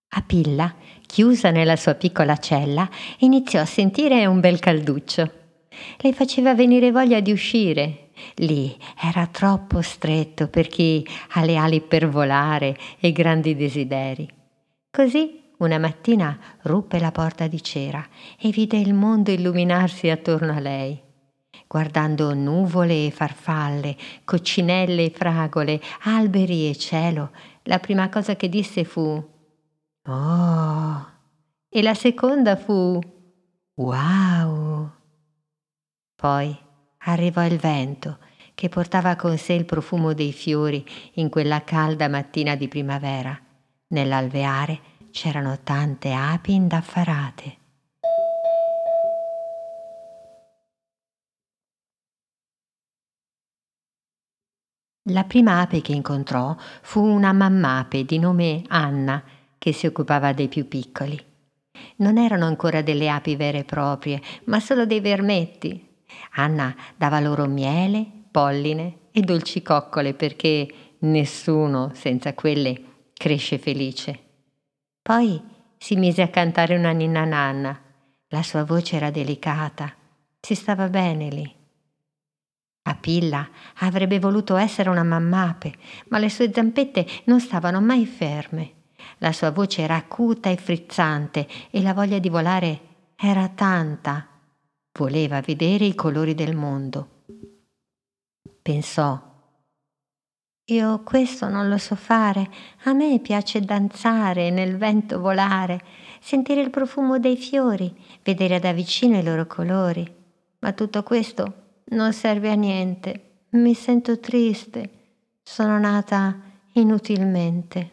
Apilla, chiusa nella sua piccola cella, iniziò a sentire un bel calduccio. Le faceva venire voglia di uscire. Lì era troppo stretto per chi ha le ali per volare e grandi desideri. Così una mattina ruppe la porta di cera e vide il mondo illuminarsi attorno a lei. Guardando nuvole e farfalle, coccinelle e fragole, alberi e cielo, la prima cosa che disse fu «Oh!» e la seconda fu «Wow!». Poi arrivò il vento che portava con sé il profumo dei fiori in quella calda mattina di primavera. Nell'alveare c'erano tante api indaffarate. La prima ape che incontrò fu una mammape di nome Anna, che si occupava dei più piccoli. Non erano ancora delle api vere e proprie, ma solo dei vermetti. Anna dava loro miele, polline e dolci coccole perché nessuno senza quelle cresce felice. Poi si mise a cantare una ninna nanna. La sua voce era delicata, si stava bene lì. Apilla avrebbe voluto essere una mammape, ma le sue zampette non stavano mai ferme. La sua voce era acuta e frizzante e la voglia di volare era tanta. Voleva vedere i colori del mondo. Pensò: io questo non lo so fare. A me piace danzare, nel vento volare, sentire il profumo dei fiori, vedere da vicino i loro colori. Ma tutto questo non serve a niente. Mi sento triste. Sono nata inutilmente.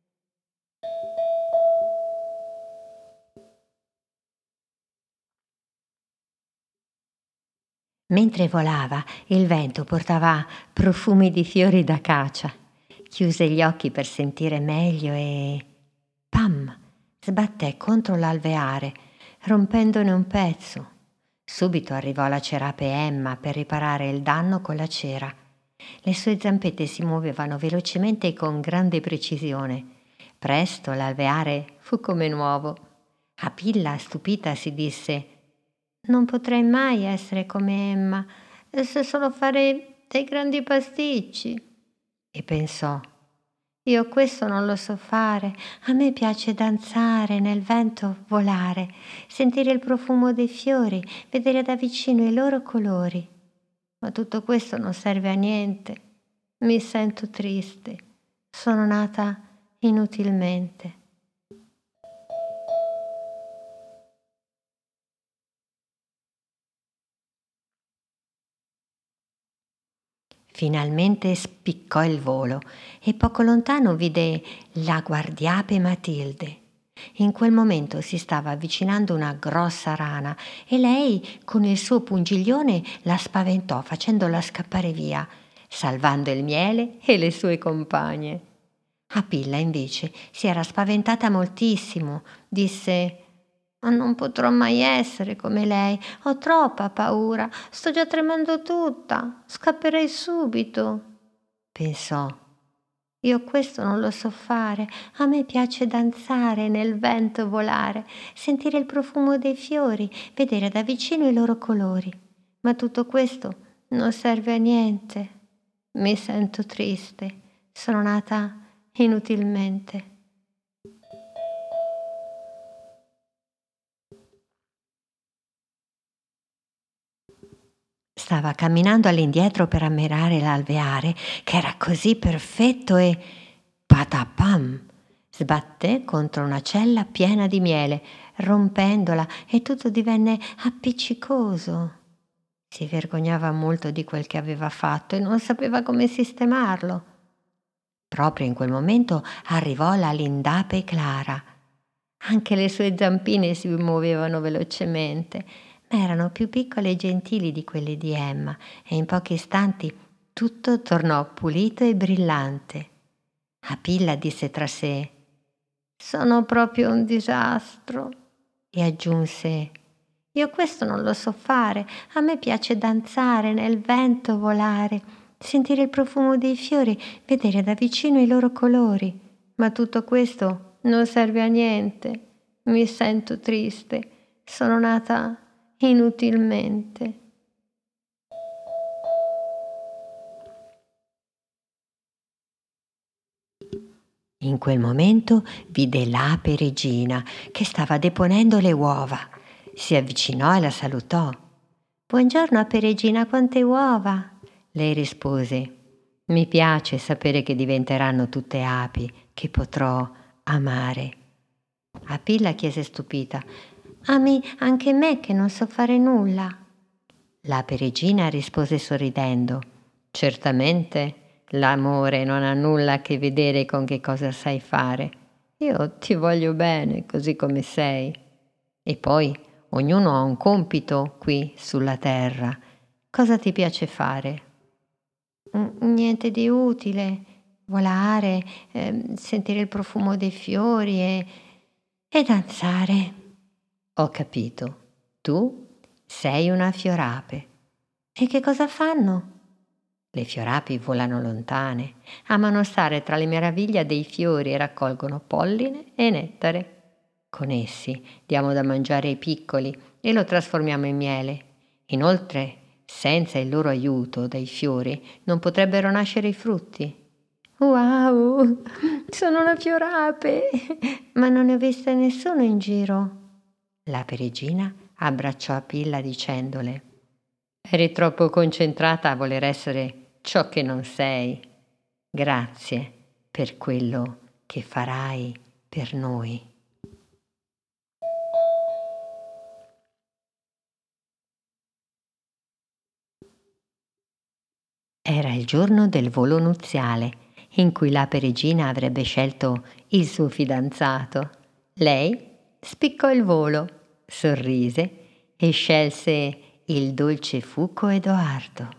Mentre volava, il vento portava profumi di fiori d'acacia. Chiuse gli occhi per sentire meglio e pam! Sbatté contro l'alveare, rompendone un pezzo. Subito arrivò la cerape Emma per riparare il danno con la cera. Le sue zampette si muovevano velocemente e con grande precisione. Presto l'alveare fu come nuovo. Apilla, stupita, si disse: non potrei mai essere come Emma, se solo fare dei grandi pasticci. E pensò: io questo non lo so fare. A me piace danzare, nel vento volare, sentire il profumo dei fiori, vedere da vicino i loro colori. Ma tutto questo non serve a niente. Mi sento triste. Sono nata inutilmente. Finalmente spiccò il volo e poco lontano vide la guardiape Matilde. In quel momento si stava avvicinando una grossa rana e lei con il suo pungiglione la spaventò facendola scappare via, salvando il miele e le sue compagne. Apilla invece si era spaventata moltissimo, disse: ma non potrò mai essere come lei, ho troppa paura, sto già tremando tutta, scapperei subito. Pensò: io questo non lo so fare, a me piace danzare, nel vento volare, sentire il profumo dei fiori, vedere da vicino i loro colori. Ma tutto questo non serve a niente. Mi sento triste, sono nata inutilmente. Stava camminando all'indietro per ammirare l'alveare, che era così perfetto e patapam! Sbatté contro una cella piena di miele, rompendola e tutto divenne appiccicoso. Si vergognava molto di quel che aveva fatto e non sapeva come sistemarlo. Proprio in quel momento arrivò la lindape Clara. Anche le sue zampine si muovevano velocemente, ma erano più piccole e gentili di quelle di Emma e in pochi istanti tutto tornò pulito e brillante. Apilla disse tra sé: sono proprio un disastro. E aggiunse: io questo non lo so fare, a me piace danzare, nel vento volare, sentire il profumo dei fiori, vedere da vicino i loro colori, ma tutto questo non serve a niente. Mi sento triste. Sono nata inutilmente. In quel momento vide l'ape regina che stava deponendo le uova. Si avvicinò e la salutò. «Buongiorno, ape regina, quante uova!» Lei rispose: «Mi piace sapere che diventeranno tutte api, che potrò amare». Apilla chiese stupita: «Ami anche me che non so fare nulla?» L'ape regina rispose sorridendo: «Certamente l'amore non ha nulla a che vedere con che cosa sai fare. Io ti voglio bene così come sei. E poi ognuno ha un compito qui sulla terra. Cosa ti piace fare?» Niente di utile. Volare, sentire il profumo dei fiori e danzare». «Ho capito. Tu sei una fiorape. E che cosa fanno?» «Le fiorapi volano lontane, amano stare tra le meraviglie dei fiori e raccolgono polline e nettare. Con essi diamo da mangiare ai piccoli e lo trasformiamo in miele. Inoltre, senza il loro aiuto dai fiori non potrebbero nascere i frutti». «Wow, sono una fiorape, ma non ne ho viste nessuno in giro». L'ape regina abbracciò Apilla dicendole: «Eri troppo concentrata a voler essere ciò che non sei. Grazie per quello che farai per noi». Era il giorno del volo nuziale, in cui l'ape regina avrebbe scelto il suo fidanzato. Lei spiccò il volo, sorrise e scelse il dolce Fuco Edoardo.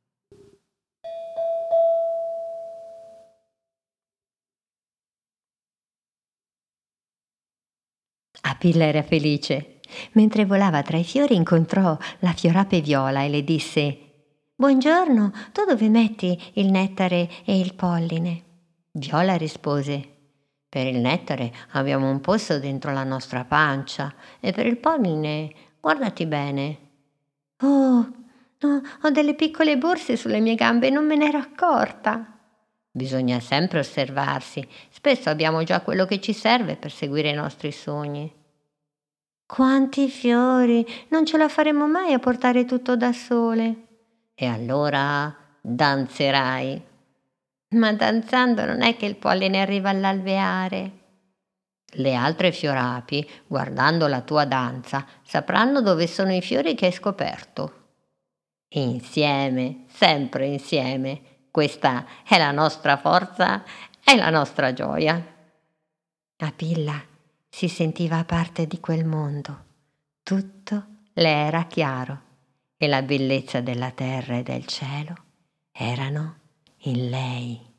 Apilla era felice. Mentre volava tra i fiori incontrò la fiorape Viola e le disse: «Buongiorno, tu dove metti il nettare e il polline?» Viola rispose: «Per il nettare abbiamo un posto dentro la nostra pancia e per il polline guardati bene». «Oh, no, ho delle piccole borse sulle mie gambe e non me n'ero accorta». «Bisogna sempre osservarsi. Spesso abbiamo già quello che ci serve per seguire i nostri sogni». «Quanti fiori! Non ce la faremo mai a portare tutto da sole». «E allora danzerai». «Ma danzando non è che il polline arriva all'alveare». «Le altre fiorapi, guardando la tua danza, sapranno dove sono i fiori che hai scoperto». «Insieme, sempre insieme. Questa è la nostra forza e la nostra gioia». Apilla si sentiva parte di quel mondo. Tutto le era chiaro e la bellezza della terra e del cielo erano in lei.